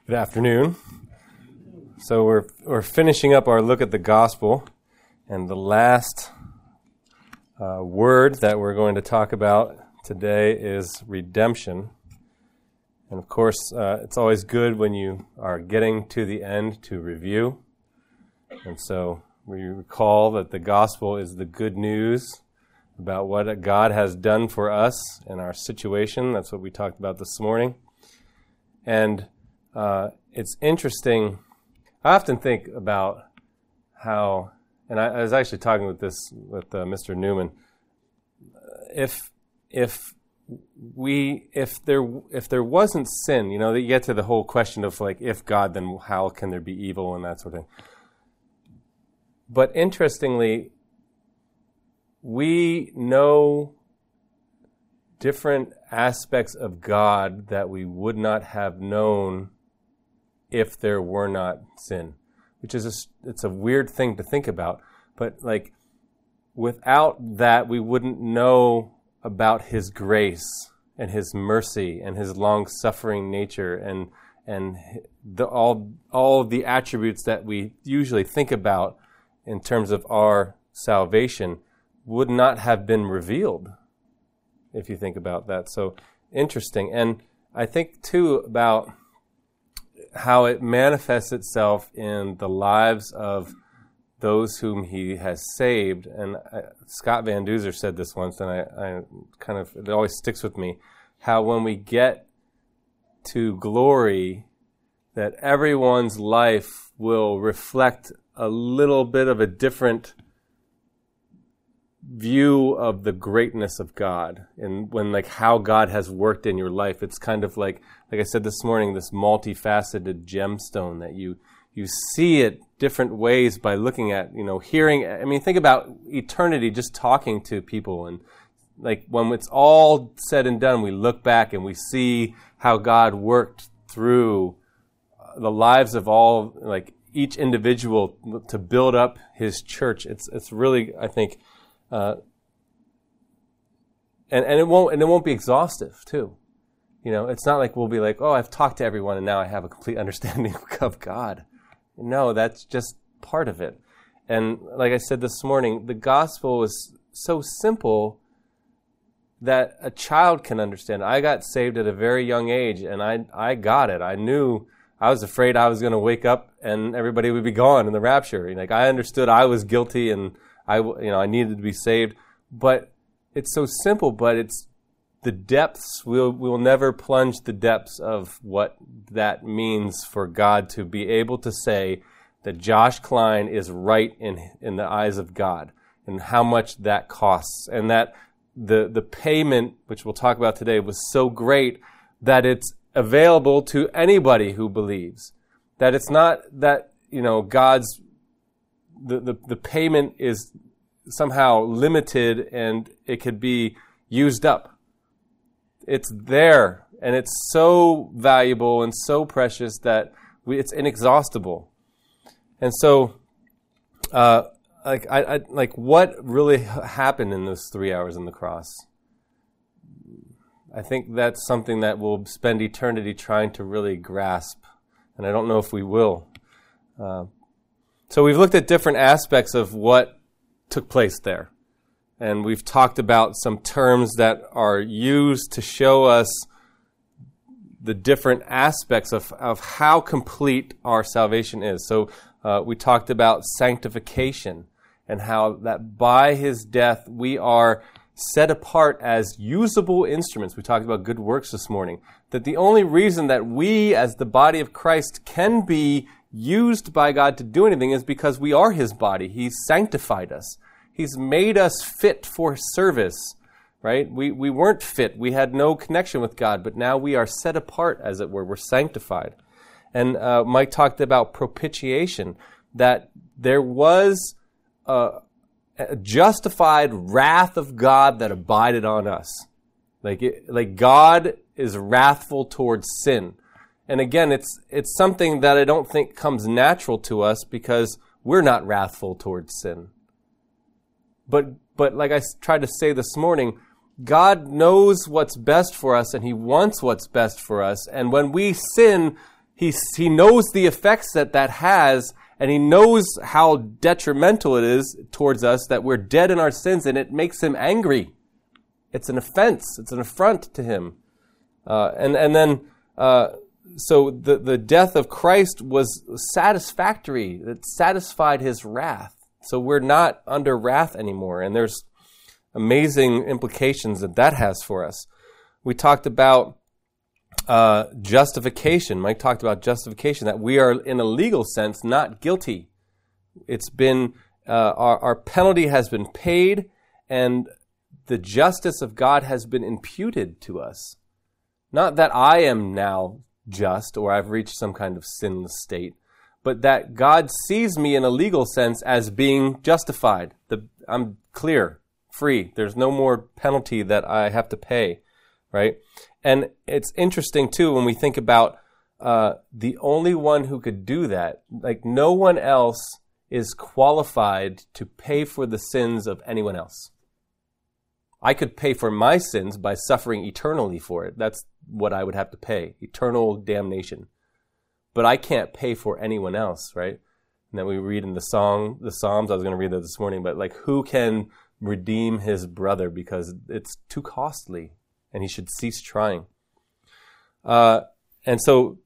Good afternoon. So we're finishing up our look at the gospel, and the last word that we're going to talk about today is redemption. And of course, it's always good when you are getting to the end to review. And so we recall that the gospel is the good news about what God has done for us in our situation. That's what we talked about this morning. And it's interesting. I often think about how, and I was actually talking with Mr. Newman. If there wasn't sin, that you get to the whole question of like, if God, then how can there be evil and that sort of thing. But interestingly, we know different aspects of God that we would not have known if there were not sin, which is it's a weird thing to think about. But like, without that, we wouldn't know about His grace and His mercy and His long-suffering nature and all of the attributes that we usually think about in terms of our salvation would not have been revealed, if you think about that. So interesting. And I think, too, about how it manifests itself in the lives of those whom He has saved. And Scott Van Duzer said this once, and I kind of, it always sticks with me, how when we get to glory, that everyone's life will reflect a little bit of a different view of the greatness of God, and when like how God has worked in your life. It's kind of like I said this morning, this multifaceted gemstone that you see it different ways by looking at, hearing. I mean, think about eternity, just talking to people, and like when it's all said and done, we look back and we see how God worked through the lives of all, like each individual, to build up His church. It's really, I think. And it won't be exhaustive too. It's not like we'll be like, oh, I've talked to everyone and now I have a complete understanding of God. No, that's just part of it. And like I said this morning, the gospel is so simple that a child can understand. I got saved at a very young age, and I got it. I knew. I was afraid I was going to wake up and everybody would be gone in the rapture. Like, I understood I was guilty and I needed to be saved. But it's so simple, but it's the depths. We'll never plunge the depths of what that means for God to be able to say that Josh Klein is right in the eyes of God, and how much that costs, and that the payment, which we'll talk about today, was so great that it's available to anybody who believes. That it's not that, God's the payment is somehow limited and it could be used up. It's there, and it's so valuable and so precious that it's inexhaustible. And so, what really happened in those 3 hours on the cross? I think that's something that we'll spend eternity trying to really grasp, and I don't know if we will. So we've looked at different aspects of what took place there. And we've talked about some terms that are used to show us the different aspects of how complete our salvation is. So we talked about sanctification, and how that by His death we are set apart as usable instruments. We talked about good works this morning. That the only reason that we as the body of Christ can be used by God to do anything is because we are His body. He's sanctified us. He's made us fit for service, right? We weren't fit. We had no connection with God, but now we are set apart, as it were. We're sanctified. And Mike talked about propitiation, that there was a justified wrath of God that abided on us. Like God is wrathful towards sin. And again, it's something that I don't think comes natural to us because we're not wrathful towards sin. But like I tried to say this morning, God knows what's best for us, and He wants what's best for us. And when we sin, he knows the effects that has, and he knows how detrimental it is towards us that we're dead in our sins, and it makes him angry. It's an offense. It's an affront to him. So the death of Christ was satisfactory. It satisfied his wrath. So we're not under wrath anymore. And there's amazing implications that has for us. We talked about justification. Mike talked about justification, that we are in a legal sense not guilty. It's been, our penalty has been paid, and the justice of God has been imputed to us. Not that I am now just or I've reached some kind of sinless state, but that God sees me in a legal sense as being justified. I'm clear, free. There's no more penalty that I have to pay, right? And it's interesting, too, when we think about the only one who could do that. Like, no one else is qualified to pay for the sins of anyone else. I could pay for my sins by suffering eternally for it. That's what I would have to pay, eternal damnation. But I can't pay for anyone else, right? And then we read in the Psalms, I was going to read that this morning, but like, who can redeem his brother, because it's too costly and he should cease trying. And so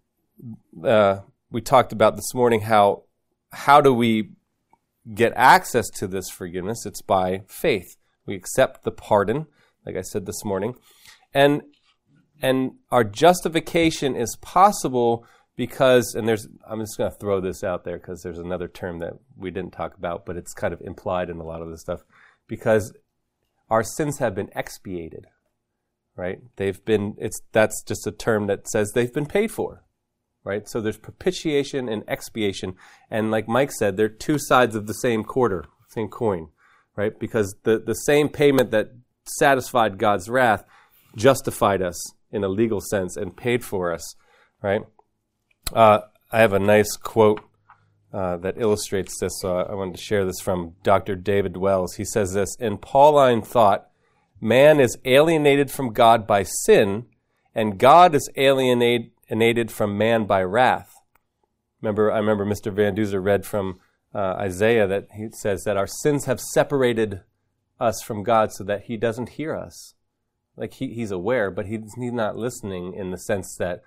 we talked about this morning how do we get access to this forgiveness? It's by faith. We accept the pardon, like I said this morning. And our justification is possible because, and I'm just going to throw this out there because there's another term that we didn't talk about, but it's kind of implied in a lot of this stuff, because our sins have been expiated, right? That's just a term that says they've been paid for, right? So there's propitiation and expiation. And like Mike said, they're two sides of the same coin, right? Because the same payment that satisfied God's wrath justified us in a legal sense and paid for us, right? I have a nice quote that illustrates this, so I wanted to share this from Dr. David Wells. He says this: "In Pauline thought, man is alienated from God by sin, and God is alienated from man by wrath." I remember Mr. Van Duzer read from Isaiah that he says that our sins have separated us from God so that he doesn't hear us. Like he's aware, but he's not listening in the sense that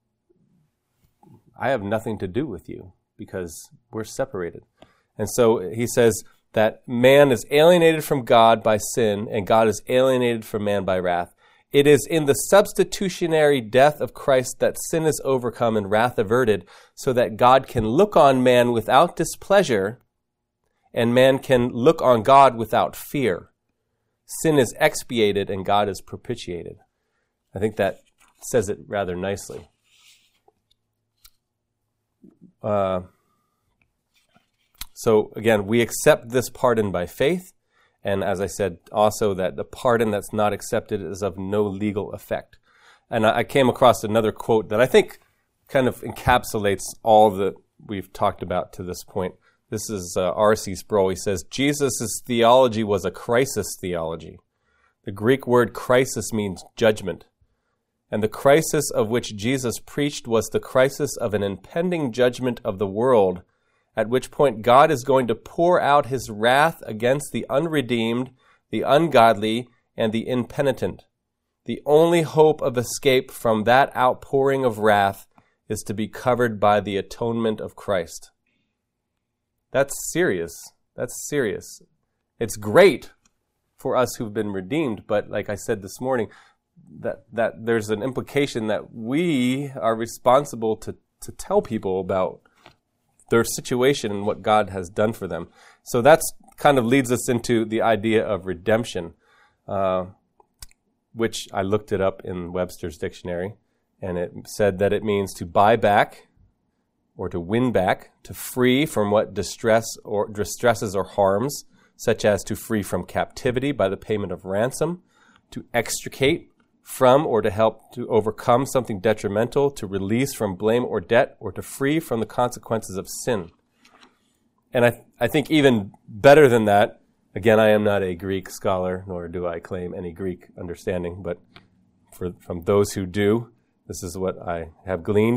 I have nothing to do with you because we're separated. And so he says that man is alienated from God by sin and God is alienated from man by wrath. It is in the substitutionary death of Christ that sin is overcome and wrath averted, so that God can look on man without displeasure and man can look on God without fear. Sin is expiated and God is propitiated. I think that says it rather nicely. So again, we accept this pardon by faith. And as I said, also that the pardon that's not accepted is of no legal effect. And I came across another quote that I think kind of encapsulates all that we've talked about to this point. This is R.C. Sproul. He says, Jesus' theology was a crisis theology. The Greek word crisis means judgment. And the crisis of which Jesus preached was the crisis of an impending judgment of the world, at which point God is going to pour out his wrath against the unredeemed, the ungodly, and the impenitent. The only hope of escape from that outpouring of wrath is to be covered by the atonement of Christ. That's serious. That's serious. It's great for us who've been redeemed, but like I said this morning, that there's an implication that we are responsible to tell people about their situation and what God has done for them. So that's kind of leads us into the idea of redemption, which I looked it up in Webster's dictionary, and it said that it means to buy back or to win back, to free from what distresses or harms, such as to free from captivity by the payment of ransom, to extricate from or to help to overcome something detrimental, to release from blame or debt, or to free from the consequences of sin. And I think even better than that, again, I am not a Greek scholar, nor do I claim any Greek understanding, but from those who do, this is what I have gleaned,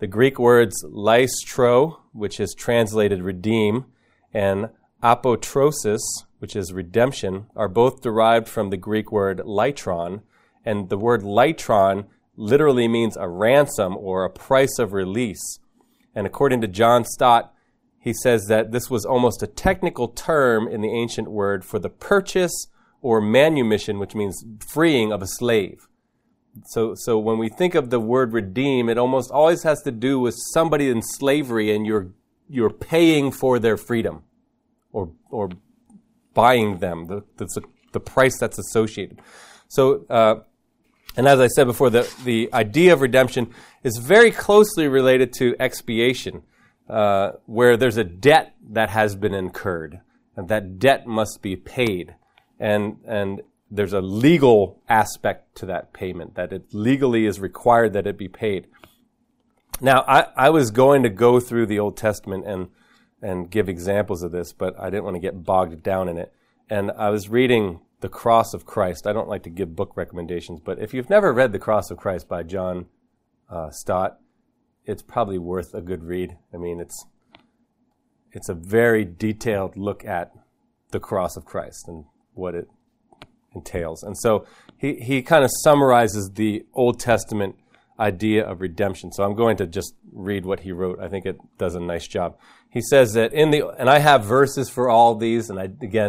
The Greek words lystro, which is translated redeem, and apotrosis, which is redemption, are both derived from the Greek word litron, and the word litron literally means a ransom or a price of release. And according to John Stott, he says that this was almost a technical term in the ancient word for the purchase or manumission, which means freeing of a slave. So when we think of the word redeem, it almost always has to do with somebody in slavery and you're paying for their freedom or buying them, the price that's associated. So, and as I said before, the idea of redemption is very closely related to expiation, where there's a debt that has been incurred, and that debt must be paid. And there's a legal aspect to that payment, that it legally is required that it be paid. Now, I was going to go through the Old Testament and give examples of this, but I didn't want to get bogged down in it. And I was reading The Cross of Christ. I don't like to give book recommendations, but if you've never read The Cross of Christ by John Stott, it's probably worth a good read. I mean, it's a very detailed look at the cross of Christ and what it entails. And so he kind of summarizes the Old Testament idea of redemption. So I'm going to just read what he wrote. I think it does a nice job. He says that and I have verses for all these, and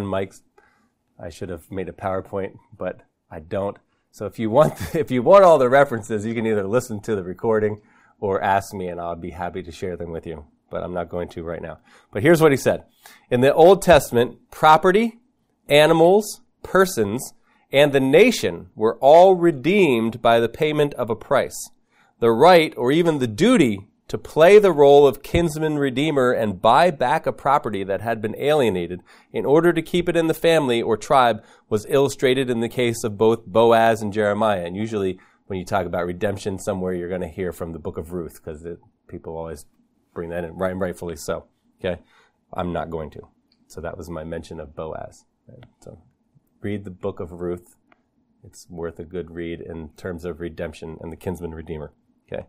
I should have made a PowerPoint, but I don't. So if you want all the references, you can either listen to the recording or ask me, and I'll be happy to share them with you. But I'm not going to right now. But here's what he said. In the Old Testament, property, animals, persons, and the nation were all redeemed by the payment of a price. The right, or even the duty, to play the role of kinsman redeemer and buy back a property that had been alienated in order to keep it in the family or tribe was illustrated in the case of both Boaz and Jeremiah. And usually when you talk about redemption somewhere, you're going to hear from the book of Ruth, because people always bring that in, right, and rightfully so. Okay? I'm not going to. So that was my mention of Boaz. Right? So read the book of Ruth. It's worth a good read in terms of redemption and the kinsman redeemer. Okay.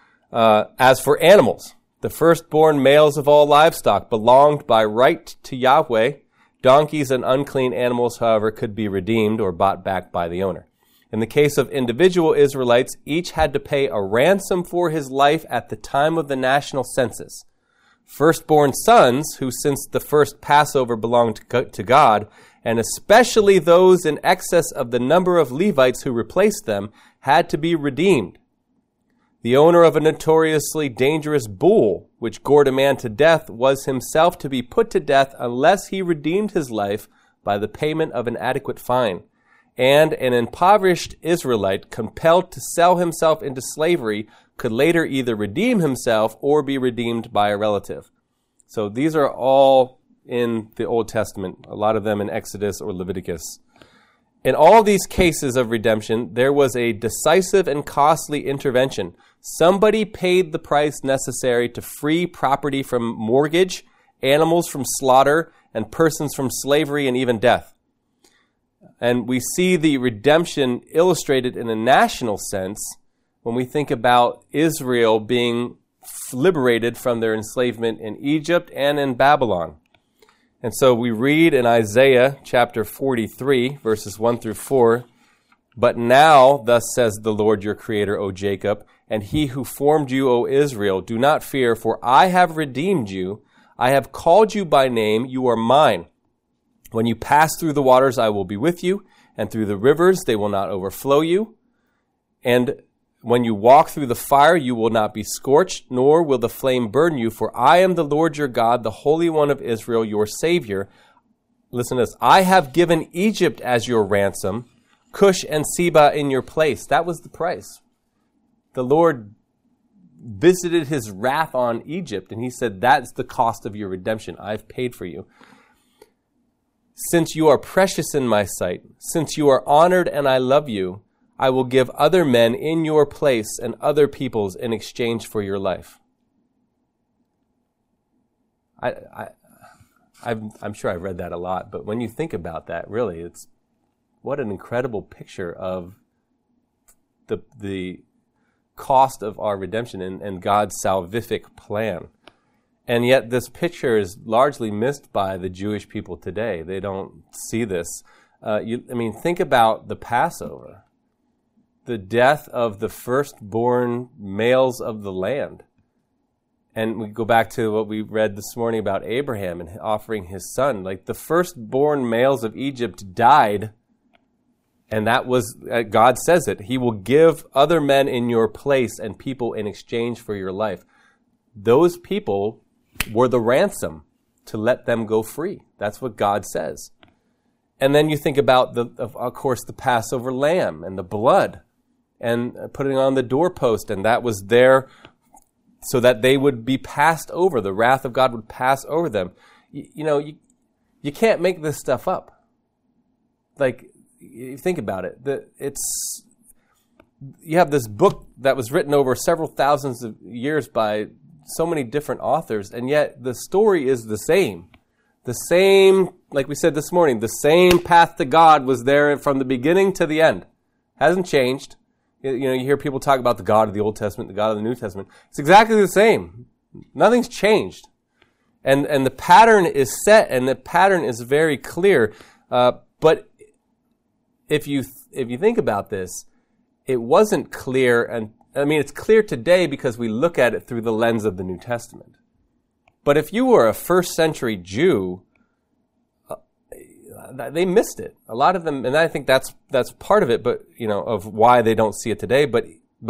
As for animals, the firstborn males of all livestock belonged by right to Yahweh. Donkeys and unclean animals, however, could be redeemed or bought back by the owner. In the case of individual Israelites, each had to pay a ransom for his life at the time of the national census. Firstborn sons, who since the first Passover belonged to God, and especially those in excess of the number of Levites who replaced them, had to be redeemed. The owner of a notoriously dangerous bull, which gored a man to death, was himself to be put to death unless he redeemed his life by the payment of an adequate fine. And an impoverished Israelite compelled to sell himself into slavery could later either redeem himself or be redeemed by a relative. So these are all in the Old Testament, a lot of them in Exodus or Leviticus. In all these cases of redemption, there was a decisive and costly intervention. Somebody paid the price necessary to free property from mortgage, animals from slaughter, and persons from slavery and even death. And we see the redemption illustrated in a national sense when we think about Israel being liberated from their enslavement in Egypt and in Babylon. And so we read in Isaiah chapter 43, verses 1 through 4, "But now, thus says the Lord your Creator, O Jacob, and he who formed you, O Israel, do not fear, for I have redeemed you. I have called you by name, you are mine. When you pass through the waters, I will be with you, and through the rivers, they will not overflow you. And when you walk through the fire, you will not be scorched, nor will the flame burn you, for I am the Lord your God, the Holy One of Israel, your Savior. Listen to this. I have given Egypt as your ransom, Cush and Seba in your place." That was the price. The Lord visited his wrath on Egypt, and he said, that's the cost of your redemption. I've paid for you. "Since you are precious in my sight, since you are honored and I love you, I will give other men in your place and other peoples in exchange for your life." I'm sure I've read that a lot, but when you think about that, really, it's what an incredible picture of the cost of our redemption and God's salvific plan. And yet this picture is largely missed by the Jewish people today. They don't see this. Think about the Passover, the death of the firstborn males of the land. And we go back to what we read this morning about Abraham and offering his son. Like the firstborn males of Egypt died, and that was, God says it, he will give other men in your place and people in exchange for your life. Those people were the ransom to let them go free. That's what God says. And then you think about, of course, the Passover lamb and the blood and putting on the doorpost, and that was there so that they would be passed over. The wrath of God would pass over them. You can't make this stuff up. Like, you think about it. You have this book that was written over several thousands of years by so many different authors, and yet the story is the same. The same, like we said this morning, the same path to God was there from the beginning to the end. Hasn't changed. You hear people talk about the God of the Old Testament, the God of the New Testament. It's exactly the same. Nothing's changed. And the pattern is set, and the pattern is very clear. But if you think about this, it wasn't clear, and it's clear today because we look at it through the lens of the New Testament. But if you were a first century Jew, they missed it. A lot of them, and I think that's part of it, but of why they don't see it today. But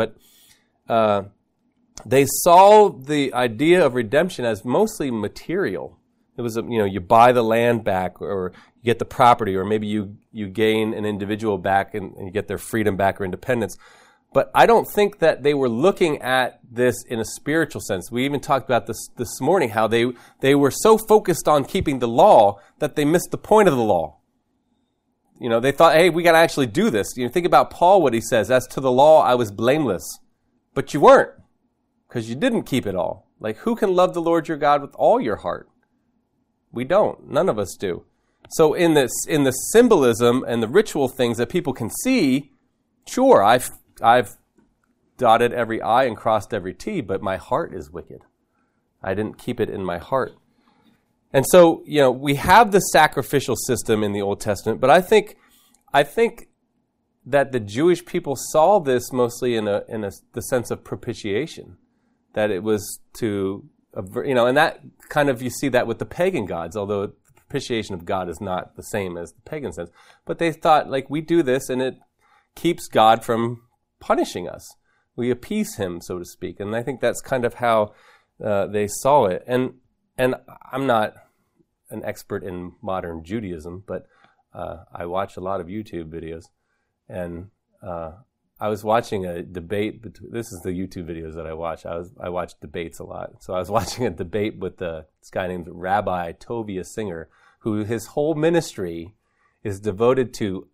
they saw the idea of redemption as mostly material. It was you buy the land back, or you get the property, or maybe you gain an individual back and you get their freedom back or independence. But I don't think that they were looking at this in a spiritual sense. We even talked about this morning, how they were so focused on keeping the law that they missed the point of the law. They thought, hey, we got to actually do this. Think about Paul, what he says, as to the law, I was blameless. But you weren't, because you didn't keep it all. Like, who can love the Lord your God with all your heart? We don't. None of us do. So in the symbolism and the ritual things that people can see, sure, I've dotted every I and crossed every T, but my heart is wicked. I didn't keep it in my heart. And so, we have the sacrificial system in the Old Testament, but I think that the Jewish people saw this mostly in the sense of propitiation, that it was to, and that kind of, you see that with the pagan gods, although the propitiation of God is not the same as the pagan sense. But they thought, like, we do this and it keeps God from punishing us. We appease him, so to speak. And I think that's kind of how they saw it. And I'm not an expert in modern Judaism, but I watch a lot of YouTube videos. And I was watching a debate. This is the YouTube videos that I watch. I watch debates a lot. So I was watching a debate with this guy named Rabbi Tovia Singer, who his whole ministry is devoted to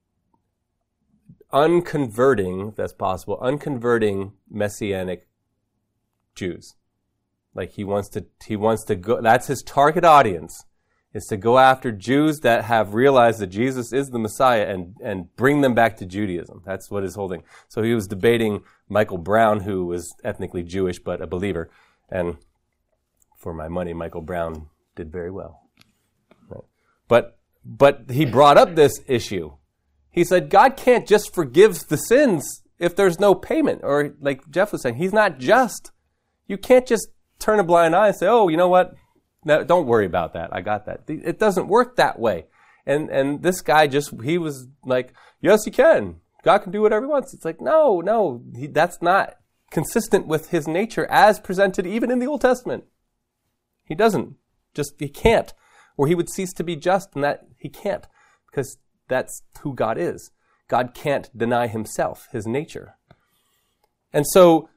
unconverting, if that's possible, unconverting Messianic Jews. Like he wants to go, that's his target audience, is to go after Jews that have realized that Jesus is the Messiah and bring them back to Judaism. That's what his holding. So he was debating Michael Brown, who was ethnically Jewish but a believer. And for my money, Michael Brown did very well. Right. But he brought up this issue. He said, God can't just forgive the sins if there's no payment. Or like Jeff was saying, he's not just. You can't just turn a blind eye and say, oh, you know what? No, don't worry about that. I got that. It doesn't work that way. And this guy he was like, yes, you can. God can do whatever he wants. It's like, no, that's not consistent with his nature as presented even in the Old Testament. He doesn't. He can't. Or he would cease to be just, and that he can't. Because that's who God is. God can't deny himself, his nature. And so,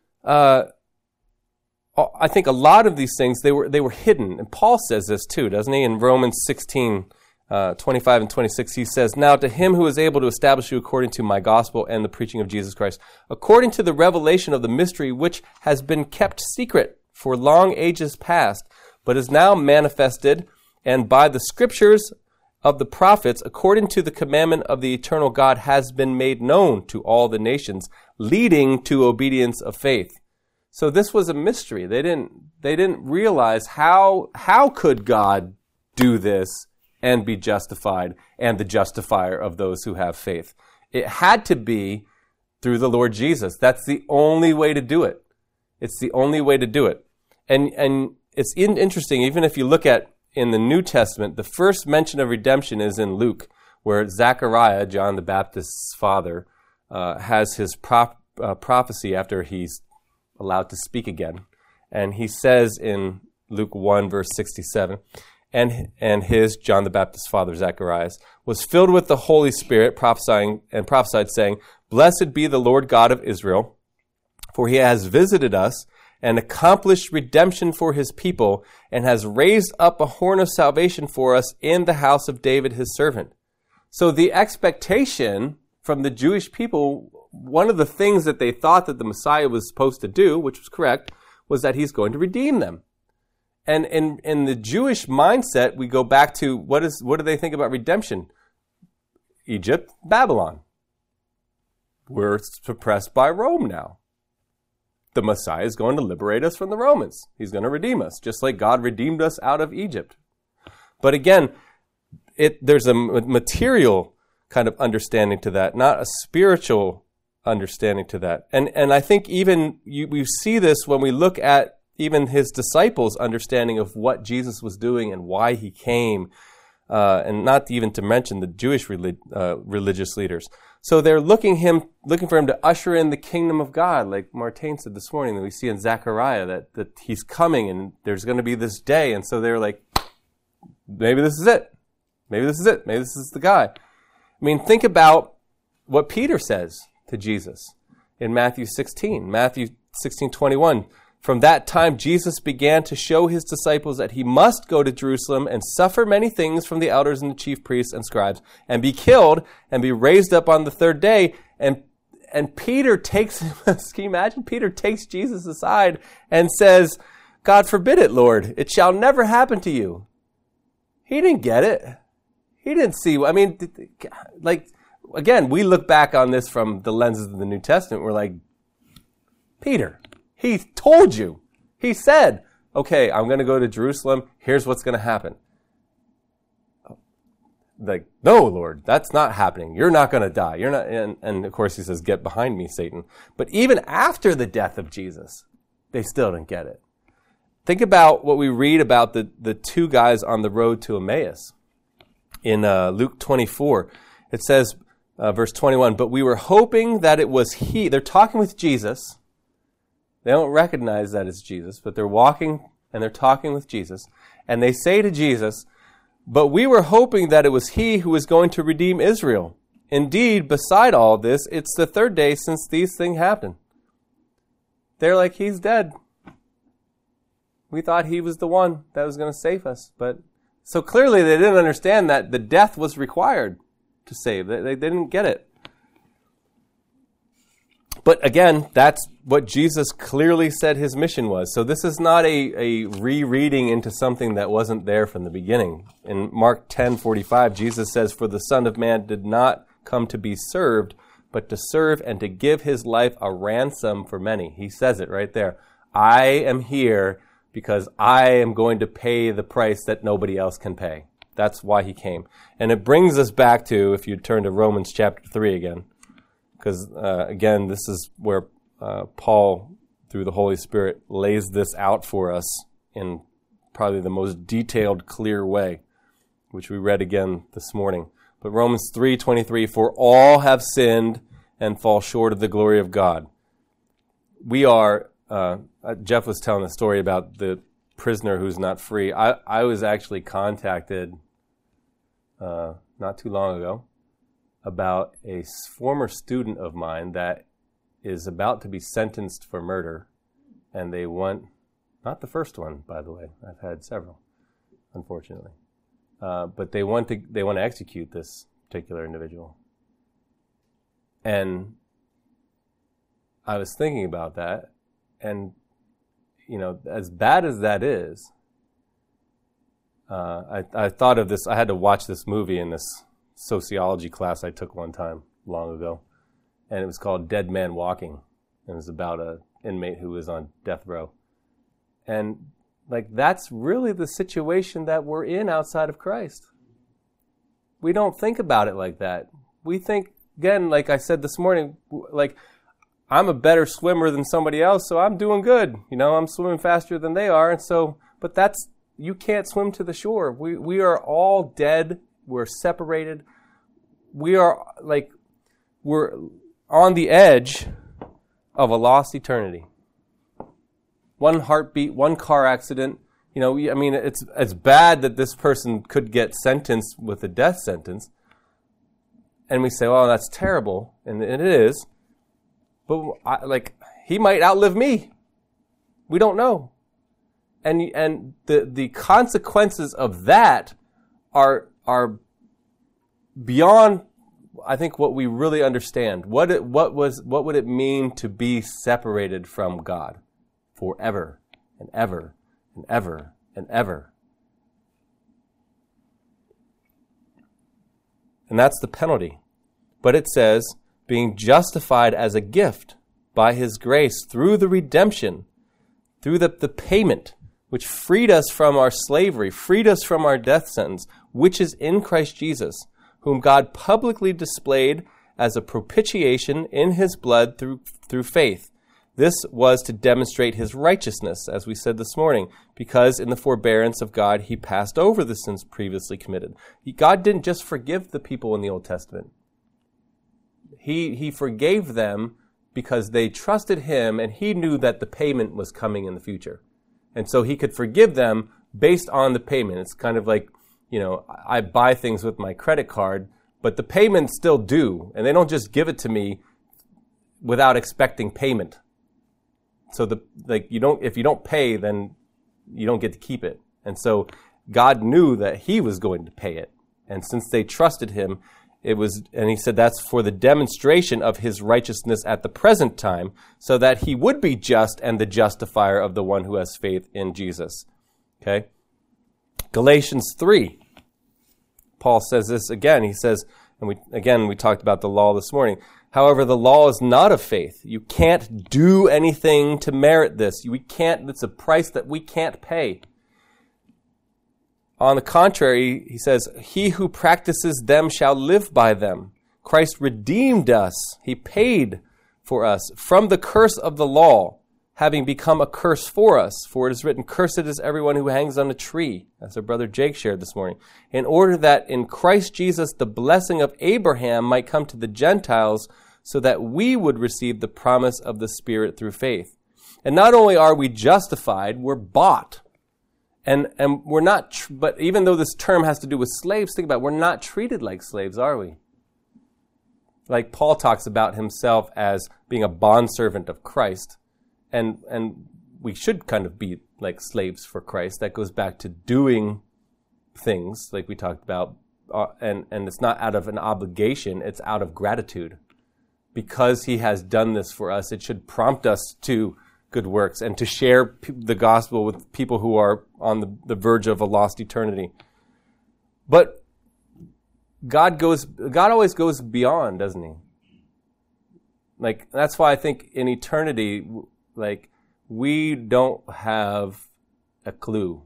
I think a lot of these things, they were hidden. And Paul says this too, doesn't he? In Romans 16, 25 and 26, he says, now to him who is able to establish you according to my gospel and the preaching of Jesus Christ, according to the revelation of the mystery which has been kept secret for long ages past, but is now manifested, and by the scriptures of the prophets, according to the commandment of the eternal God, has been made known to all the nations, leading to obedience of faith. So this was a mystery. They didn't realize how could God do this and be justified and the justifier of those who have faith. It had to be through the Lord Jesus. That's the only way to do it. It's the only way to do it. And it's interesting, even if you look at in the New Testament, the first mention of redemption is in Luke, where Zechariah, John the Baptist's father, has his prophecy after he's allowed to speak again. And he says in Luke 1, verse 67, and his, John the Baptist's father, Zacharias, was filled with the Holy Spirit, prophesied, saying, "Blessed be the Lord God of Israel, for he has visited us and accomplished redemption for his people, and has raised up a horn of salvation for us in the house of David his servant." So the expectation from the Jewish people, one of the things that they thought that the Messiah was supposed to do, which was correct, was that he's going to redeem them. And in the Jewish mindset, we go back to what do they think about redemption? Egypt, Babylon. We're suppressed by Rome now. The Messiah is going to liberate us from the Romans. He's going to redeem us, just like God redeemed us out of Egypt. But again, there's a material kind of understanding to that, not a spiritual understanding to that. And I think even we see this when we look at even his disciples' understanding of what Jesus was doing and why he came, and not even to mention the Jewish religious leaders. So they're looking for him to usher in the kingdom of God, like Martine said this morning, that we see in Zechariah, that he's coming and there's going to be this day. And so they're like, maybe this is it. Maybe this is it. Maybe this is the guy. I mean, think about what Peter says to Jesus in Matthew 16:21. From that time, Jesus began to show his disciples that he must go to Jerusalem and suffer many things from the elders and the chief priests and scribes, and be killed and be raised up on the third day. And Peter takes him, can you imagine? Peter takes Jesus aside and says, "God forbid it, Lord. It shall never happen to you." He didn't get it. He didn't see. I mean, like, again, we look back on this from the lenses of the New Testament. We're like, Peter, he told you. He said, okay, I'm going to go to Jerusalem. Here's what's going to happen. Like, no, Lord, that's not happening. You're not going to die. You're not. And of course he says, "Get behind me, Satan." But even after the death of Jesus, they still didn't get it. Think about what we read about the two guys on the road to Emmaus. In Luke 24, it says, verse 21, "But we were hoping that it was he." They're talking with Jesus. They don't recognize that it's Jesus, but they're walking and they're talking with Jesus. And they say to Jesus, "But we were hoping that it was he who was going to redeem Israel. Indeed, beside all this, it's the third day since these things happened." They're like, he's dead. We thought he was the one that was going to save us. But so clearly they didn't understand that the death was required to save. They didn't get it. But again, that's what Jesus clearly said his mission was. So this is not a rereading into something that wasn't there from the beginning. In Mark 10:45, Jesus says, "For the Son of Man did not come to be served, but to serve and to give his life a ransom for many." He says it right there. I am here because I am going to pay the price that nobody else can pay. That's why he came. And it brings us back to, if you turn to Romans chapter 3 again, because, again, this is where Paul, through the Holy Spirit, lays this out for us in probably the most detailed, clear way, which we read again this morning. But Romans 3:23, "For all have sinned and fall short of the glory of God." We are, Jeff was telling a story about the prisoner who's not free. I was actually contacted not too long ago about a former student of mine that is about to be sentenced for murder, and they want, not the first one, by the way, I've had several, unfortunately, but they want to execute this particular individual. And I was thinking about that, and, you know, as bad as that is, I thought of this. I had to watch this movie in this sociology class I took one time long ago, and it was called Dead Man Walking. It was about an inmate who was on death row. And like that's really the situation that we're in outside of Christ. We don't think about it like that. We think, again, like I said this morning, like I'm a better swimmer than somebody else, so I'm doing good. You know, I'm swimming faster than they are, and so, but that's, you can't swim to the shore. We are all dead. We're separated. We are like, we're on the edge of a lost eternity. One heartbeat, one car accident. You know, I mean, it's bad that this person could get sentenced with a death sentence. And we say, well, that's terrible. And it is. But he might outlive me. We don't know. And the consequences of that are beyond, I think, what we really understand. What would it mean to be separated from God forever and ever and ever and ever? And that's the penalty. But it says, being justified as a gift by his grace through the redemption, through the payment, which freed us from our slavery, freed us from our death sentence, which is in Christ Jesus, whom God publicly displayed as a propitiation in his blood through faith. This was to demonstrate his righteousness, as we said this morning, because in the forbearance of God, he passed over the sins previously committed. God didn't just forgive the people in the Old Testament. He forgave them because they trusted him, and he knew that the payment was coming in the future. And so he could forgive them based on the payment. It's kind of like, you know, I buy things with my credit card, but the payment's still due, and they don't just give it to me without expecting payment. So if you don't pay, then you don't get to keep it. And so God knew that he was going to pay it. And since they trusted him, and he said that's for the demonstration of his righteousness at the present time, so that he would be just and the justifier of the one who has faith in Jesus. Okay? Galatians 3. Paul says this again. He says, and we talked about the law this morning. However, the law is not of faith. You can't do anything to merit this. It's a price that we can't pay. On the contrary, he says, he who practices them shall live by them. Christ redeemed us. He paid for us from the curse of the law, having become a curse for us. For it is written, cursed is everyone who hangs on a tree, as our brother Jake shared this morning, in order that in Christ Jesus the blessing of Abraham might come to the Gentiles, so that we would receive the promise of the Spirit through faith. And not only are we justified, we're bought. And we're not, but even though this term has to do with slaves, think about it, we're not treated like slaves, are we? Like Paul talks about himself as being a bondservant of Christ. And we should kind of be like slaves for Christ. That goes back to doing things like we talked about. And it's not out of an obligation, it's out of gratitude. Because he has done this for us, it should prompt us to good works and to share the gospel with people who are on the verge of a lost eternity. But God always goes beyond, doesn't he? Like, that's why I think in eternity, like, we don't have a clue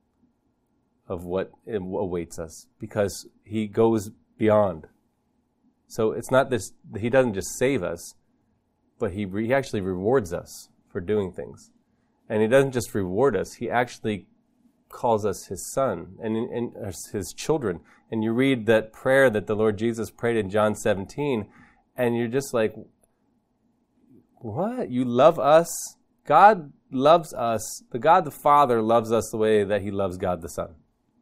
of what awaits us because he goes beyond. So it's not this, he doesn't just save us, but he actually rewards us for doing things. And he doesn't just reward us, he actually calls us his son and his children. And you read that prayer that the Lord Jesus prayed in John 17, and you're just like, what? You love us? God loves us. The God the Father loves us the way that he loves God the Son.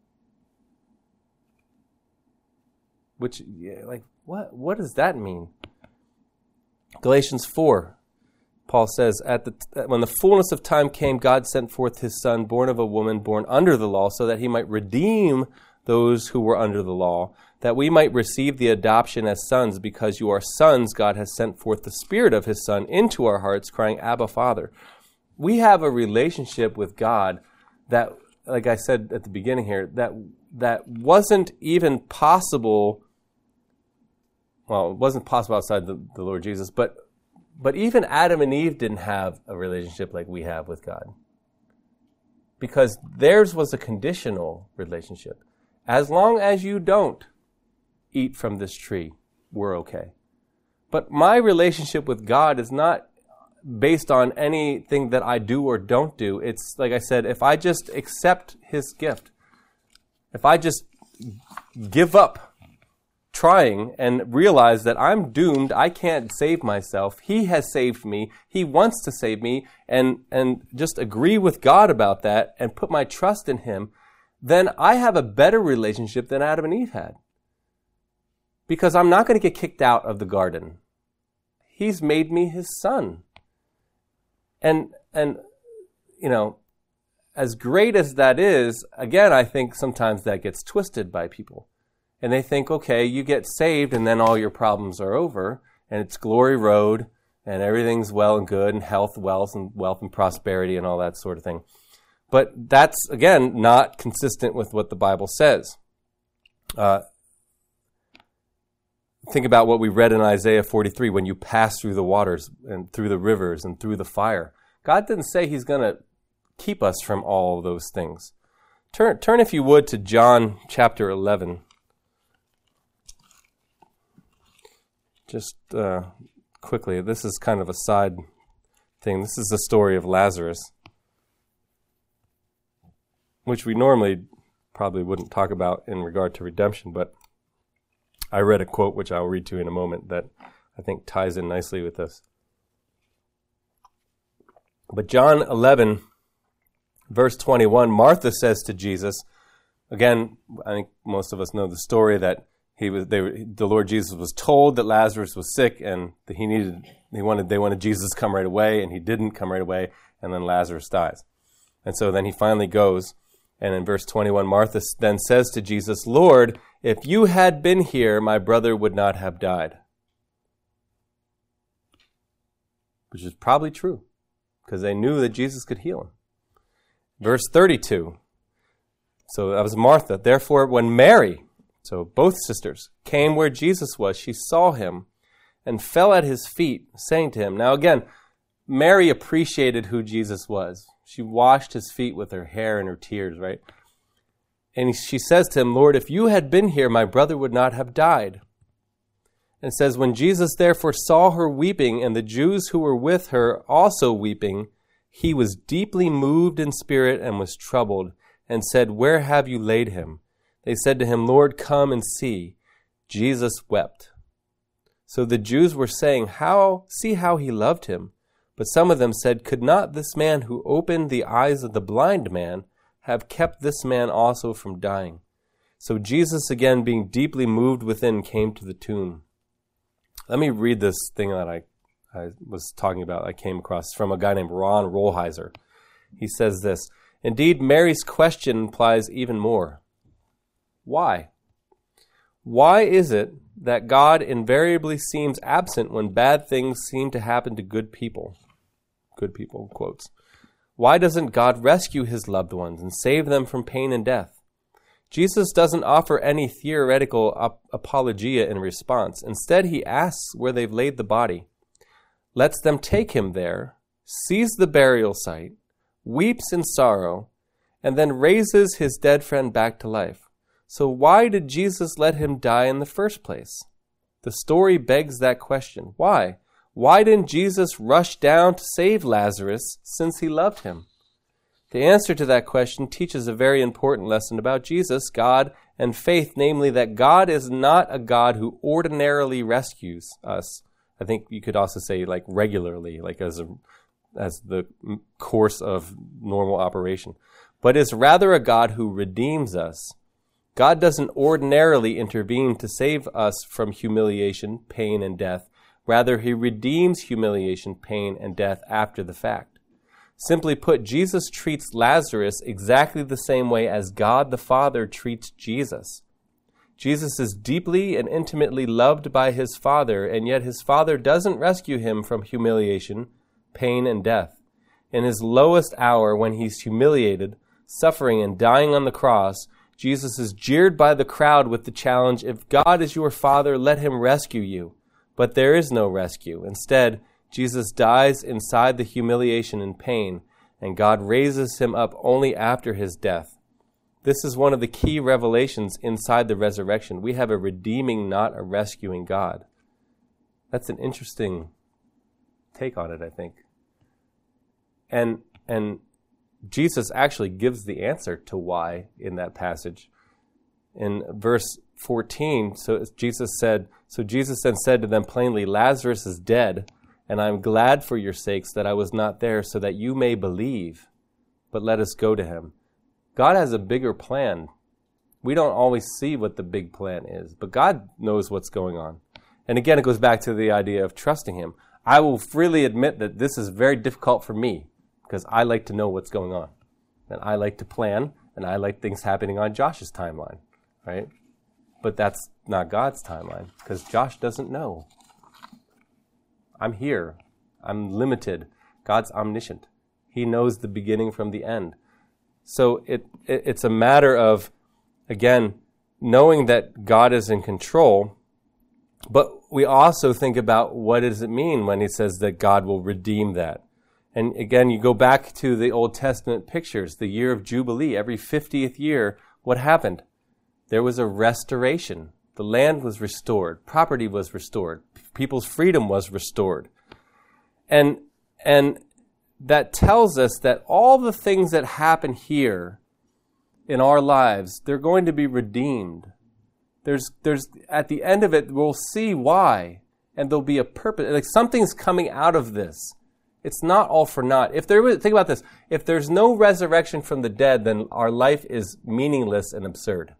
Which, like, what does that mean? Galatians 4. Paul says, when the fullness of time came, God sent forth his Son, born of a woman, born under the law, so that he might redeem those who were under the law, that we might receive the adoption as sons. Because you are sons, God has sent forth the Spirit of his Son into our hearts, crying, Abba, Father. We have a relationship with God that like I said at the beginning here, that wasn't even possible. Well, it wasn't possible outside the Lord Jesus, but even Adam and Eve didn't have a relationship like we have with God. Because theirs was a conditional relationship. As long as you don't eat from this tree, we're okay. But my relationship with God is not based on anything that I do or don't do. It's, like I said, if I just accept His gift, if I just give up trying and realize that I'm doomed, I can't save myself, He has saved me, He wants to save me, and just agree with God about that and put my trust in Him, then I have a better relationship than Adam and Eve had. Because I'm not going to get kicked out of the garden. He's made me His son. And you know, as great as that is, again, I think sometimes that gets twisted by people. And they think, okay, you get saved and then all your problems are over, and it's glory road, and everything's well and good, and health, wealth and prosperity and all that sort of thing. But that's, again, not consistent with what the Bible says. Think about what we read in Isaiah 43, when you pass through the waters and through the rivers and through the fire. God didn't say He's going to keep us from all of those things. Turn, if you would, to John chapter 11. Just quickly, this is kind of a side thing. This is the story of Lazarus, which we normally probably wouldn't talk about in regard to redemption, but I read a quote, which I'll read to you in a moment, that I think ties in nicely with this. But John 11, verse 21, Martha says to Jesus, again, I think most of us know the story, that the Lord Jesus was told that Lazarus was sick, and that they wanted Jesus to come right away, and He didn't come right away, and then Lazarus dies. And so then He finally goes, and in verse 21, Martha then says to Jesus, Lord, if you had been here, my brother would not have died. Which is probably true, because they knew that Jesus could heal him. Verse 32, so that was Martha. Therefore, when Mary, so both sisters, came where Jesus was, she saw Him and fell at His feet, saying to Him. Now again, Mary appreciated who Jesus was. She washed His feet with her hair and her tears, right? And she says to Him, Lord, if you had been here, my brother would not have died. And it says, when Jesus therefore saw her weeping, and the Jews who were with her also weeping, He was deeply moved in spirit and was troubled, and said, where have you laid him? They said to Him, Lord, come and see. Jesus wept. So the Jews were saying, see how He loved him. But some of them said, could not this man who opened the eyes of the blind man have kept this man also from dying? So Jesus, again being deeply moved within, came to the tomb. Let me read this thing that I was talking about. I came across from a guy named Ron Rolheiser. He says this, indeed, Mary's question implies even more. Why? Why is it that God invariably seems absent when bad things seem to happen to good people? Good people, quotes. Why doesn't God rescue His loved ones and save them from pain and death? Jesus doesn't offer any theoretical apologia in response. Instead, He asks where they've laid the body, lets them take Him there, sees the burial site, weeps in sorrow, and then raises His dead friend back to life. So why did Jesus let him die in the first place? The story begs that question. Why? Why didn't Jesus rush down to save Lazarus since He loved him? The answer to that question teaches a very important lesson about Jesus, God, and faith, namely that God is not a God who ordinarily rescues us. I think you could also say like regularly, like as the course of normal operation, but is rather a God who redeems us. God doesn't ordinarily intervene to save us from humiliation, pain, and death. Rather, He redeems humiliation, pain, and death after the fact. Simply put, Jesus treats Lazarus exactly the same way as God the Father treats Jesus. Jesus is deeply and intimately loved by His Father, and yet His Father doesn't rescue Him from humiliation, pain, and death. In His lowest hour, when He's humiliated, suffering and dying on the cross, Jesus is jeered by the crowd with the challenge, if God is your Father, let him rescue you. But there is no rescue. Instead, Jesus dies inside the humiliation and pain, and God raises him up only after his death. This is one of the key revelations inside the resurrection. We have a redeeming, not a rescuing God. That's an interesting take on it, I think. And Jesus actually gives the answer to why in that passage. In verse 14, Jesus then said to them plainly, Lazarus is dead, and I am glad for your sakes that I was not there, so that you may believe. But let us go to him. God has a bigger plan. We don't always see what the big plan is, but God knows what's going on. And again, it goes back to the idea of trusting him. I will freely admit that this is very difficult for me, because I like to know what's going on. And I like to plan, and I like things happening on Josh's timeline, right? But that's not God's timeline, because Josh doesn't know. I'm here. I'm limited. God's omniscient. He knows the beginning from the end. So it's a matter of, again, knowing that God is in control, but we also think about what does it mean when he says that God will redeem that. And again, you go back to the Old Testament pictures, the year of Jubilee, every 50th year, what happened? There was a restoration. The land was restored. Property was restored. People's freedom was restored. And that tells us that all the things that happen here in our lives, they're going to be redeemed. There's at the end of it, we'll see why, and there'll be a purpose. Like something's coming out of this. It's not all for naught. Think about this. If there's no resurrection from the dead, then our life is meaningless and absurd.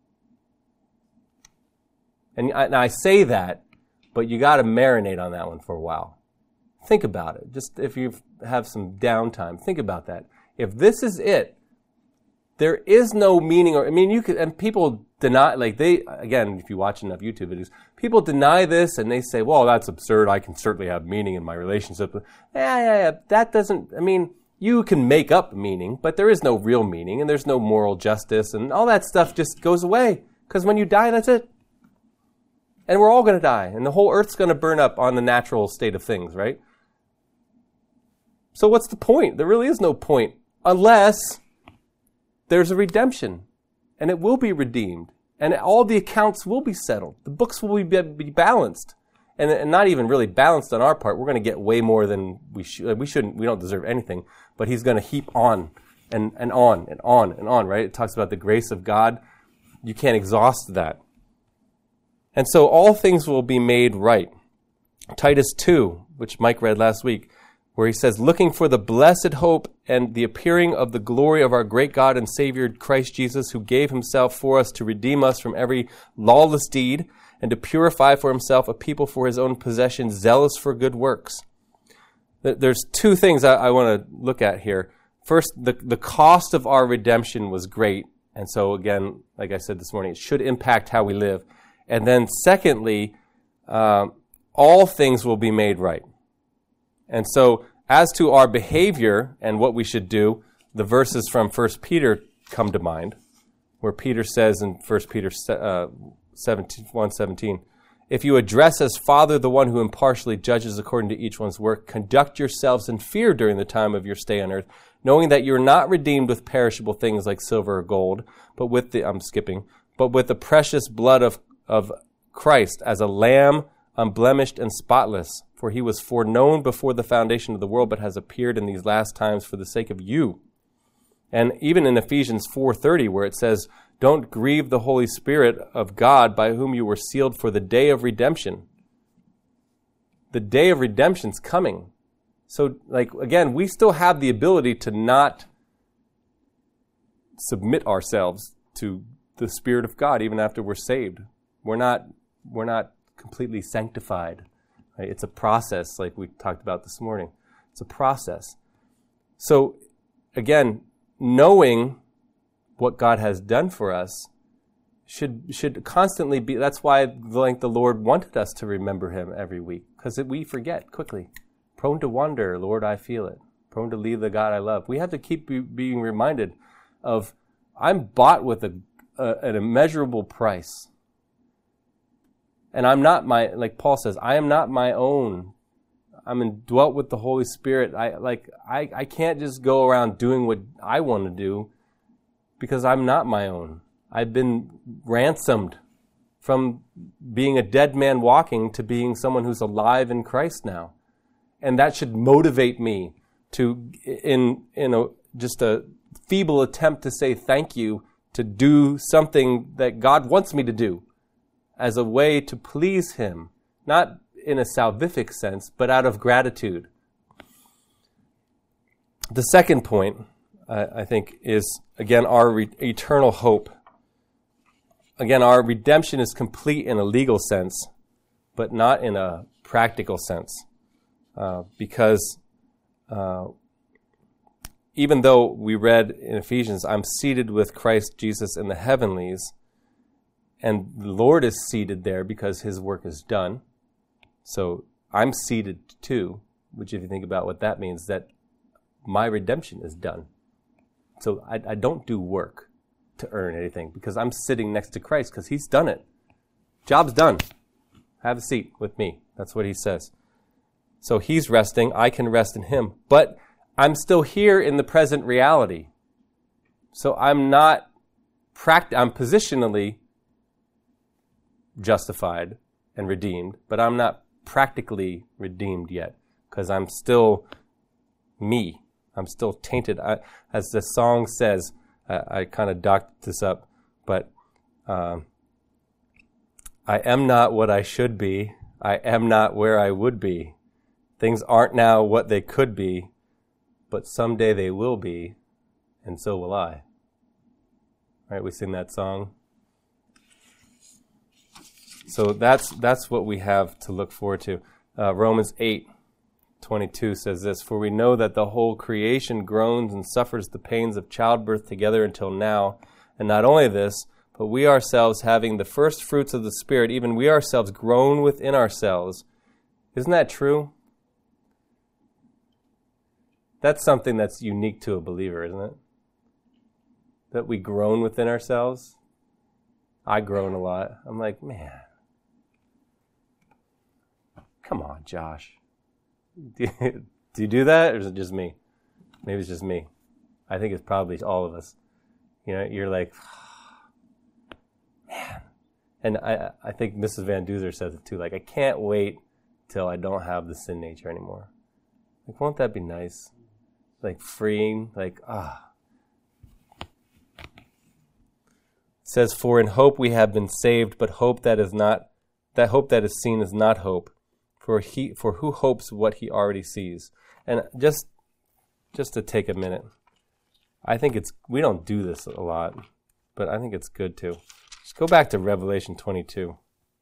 And I say that, but you got to marinate on that one for a while. Think about it. Just if you have some downtime, think about that. If this is it, there is no meaning. And people deny, again, if you watch enough YouTube videos, people deny this and they say, well, that's absurd. I can certainly have meaning in my relationship. That doesn't, you can make up meaning, but there is no real meaning and there's no moral justice and all that stuff just goes away. Because when you die, that's it. And we're all going to die and the whole earth's going to burn up on the natural state of things, right? So what's the point? There really is no point unless there's a redemption, and it will be redeemed, and all the accounts will be settled. The books will be balanced, and not even really balanced on our part. We're going to get way more than we should. We don't deserve anything, but he's going to heap on and on and on and on, right? It talks about the grace of God. You can't exhaust that. And so all things will be made right. Titus 2, which Mike read last week, where he says, looking for the blessed hope and the appearing of the glory of our great God and Savior Christ Jesus, who gave himself for us to redeem us from every lawless deed and to purify for himself a people for his own possession, zealous for good works. There's two things I want to look at here. First, the cost of our redemption was great. And so again, like I said this morning, it should impact how we live. And then secondly, all things will be made right. And so, as to our behavior and what we should do, the verses from 1 Peter come to mind, where Peter says in 1 Peter 1:17, if you address as Father the one who impartially judges according to each one's work, conduct yourselves in fear during the time of your stay on earth, knowing that you're not redeemed with perishable things like silver or gold, but with the precious blood of Christ as a lamb unblemished and spotless. For he was foreknown before the foundation of the world, but has appeared in these last times for the sake of you. And even in Ephesians 4:30, where it says, don't grieve the Holy Spirit of God, by whom you were sealed for the day of redemption. The day of redemption's coming. So, again, we still have the ability to not submit ourselves to the Spirit of God, even after we're saved. We're not completely sanctified. Right? It's a process, like we talked about this morning. It's a process. So, again, knowing what God has done for us should constantly be. That's why the Lord wanted us to remember him every week, because we forget quickly. Prone to wander, Lord, I feel it. Prone to leave the God I love. We have to keep being reminded of I'm bought with an immeasurable price. And I'm not like Paul says, I am not my own. I'm indwelt with the Holy Spirit. I can't just go around doing what I want to do because I'm not my own. I've been ransomed from being a dead man walking to being someone who's alive in Christ now. And that should motivate me to, in just a feeble attempt to say thank you, to do something that God wants me to do as a way to please Him, not in a salvific sense, but out of gratitude. The second point, I think, is, again, our eternal hope. Again, our redemption is complete in a legal sense, but not in a practical sense. Because even though we read in Ephesians, I'm seated with Christ Jesus in the heavenlies, and the Lord is seated there because His work is done. So I'm seated too, which if you think about what that means, that my redemption is done. So I don't do work to earn anything because I'm sitting next to Christ because He's done it. Job's done. Have a seat with me. That's what He says. So He's resting. I can rest in Him. But I'm still here in the present reality. So I'm not I'm positionally justified and redeemed, but I'm not practically redeemed yet because I'm still me. I'm still tainted. As the song says, I kind of docked this up, but I am not what I should be. I am not where I would be. Things aren't now what they could be, but someday they will be, and so will I. Right? We sing that song. So that's what we have to look forward to. Romans 8:22 says this, "For we know that the whole creation groans and suffers the pains of childbirth together until now. And not only this, but we ourselves, having the first fruits of the Spirit, even we ourselves groan within ourselves." Isn't that true? That's something that's unique to a believer, isn't it? That we groan within ourselves. I groan a lot. I'm like, man, come on, Josh. Do you do that, or is it just me? Maybe it's just me. I think it's probably all of us. You know, you're like, man. And I think Mrs. Van Duzer says it too. Like, I can't wait till I don't have the sin nature anymore. Like, won't that be nice? Like, freeing. Like, It says, "For in hope we have been saved, but hope that is seen is not hope. For who hopes what he already sees?" And just to take a minute, I think we don't do this a lot, but I think it's good to. Just go back to Revelation 22.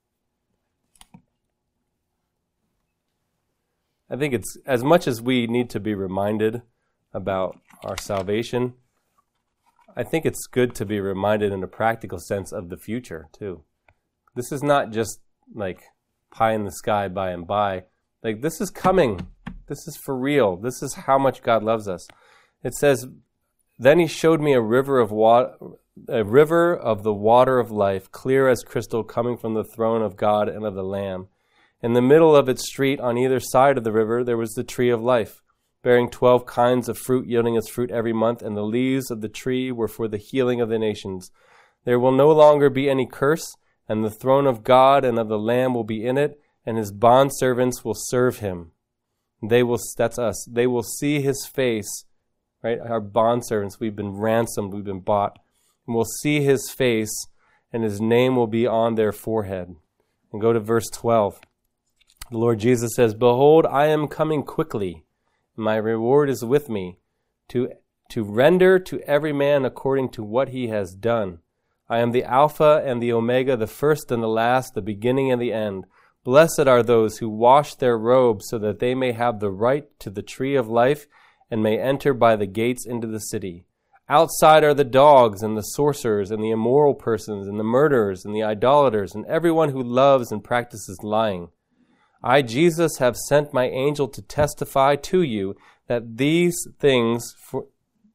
I think it's, as much as we need to be reminded about our salvation, I think it's good to be reminded in a practical sense of the future, too. This is not just like pie in the sky by and by. Like, this is coming. This is for real. This is how much God loves us. It says, "Then He showed me a river of the water of life, clear as crystal, coming from the throne of God and of the Lamb. In the middle of its street, on either side of the river, there was the tree of life, bearing 12 kinds of fruit, yielding its fruit every month, and the leaves of the tree were for the healing of the nations. There will no longer be any curse, and the throne of God and of the Lamb will be in it, and His bondservants will serve Him. That's us. They will see His face," right? Our bondservants, we've been ransomed, we've been bought, and we'll see His face, and His name will be on their forehead. And go to verse 12. The Lord Jesus says, "Behold, I am coming quickly. My reward is with me, to render to every man according to what he has done. I am the Alpha and the Omega, the first and the last, the beginning and the end. Blessed are those who wash their robes, so that they may have the right to the tree of life and may enter by the gates into the city. Outside are the dogs and the sorcerers and the immoral persons and the murderers and the idolaters and everyone who loves and practices lying. I, Jesus, have sent my angel to testify to you that these things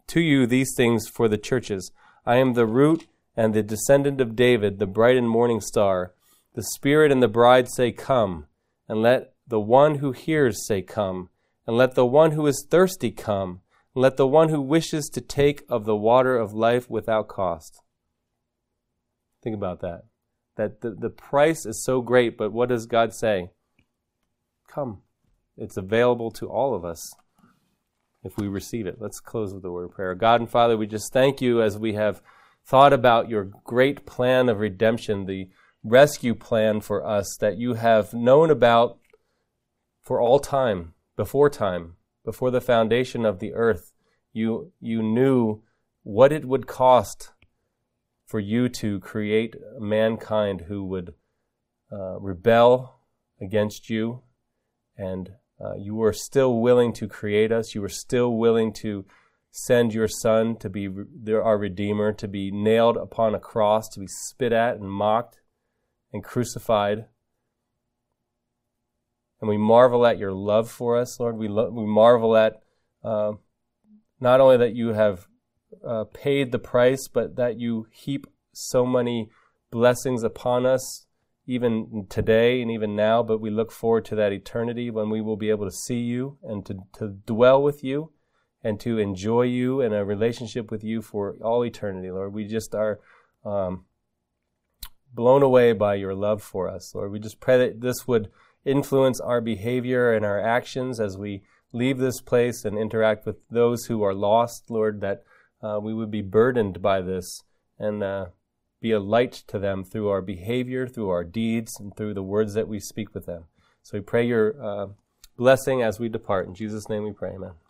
to you these things for the churches. I am the root and the descendant of David, the bright and morning star. The Spirit and the bride say, Come, and let the one who hears say, Come, and let the one who is thirsty come, and let the one who wishes to take of the water of life without cost. Think about that. That the price is so great, but what does God say? Come. It's available to all of us if we receive it. Let's close with a word of prayer. God and Father, we just thank you as we have thought about your great plan of redemption, the rescue plan for us that you have known about for all time, before the foundation of the earth. You knew what it would cost for you to create mankind who would rebel against you, and you were still willing to create us. You were still willing to send your Son to be our Redeemer, to be nailed upon a cross, to be spit at and mocked and crucified. And we marvel at your love for us, Lord. We marvel at not only that you have paid the price, but that you heap so many blessings upon us, even today and even now. But we look forward to that eternity when we will be able to see you and to dwell with you and to enjoy you and a relationship with you for all eternity, Lord. We just are blown away by your love for us, Lord. We just pray that this would influence our behavior and our actions as we leave this place and interact with those who are lost, Lord, that we would be burdened by this and be a light to them through our behavior, through our deeds, and through the words that we speak with them. So we pray your blessing as we depart. In Jesus' name we pray, amen.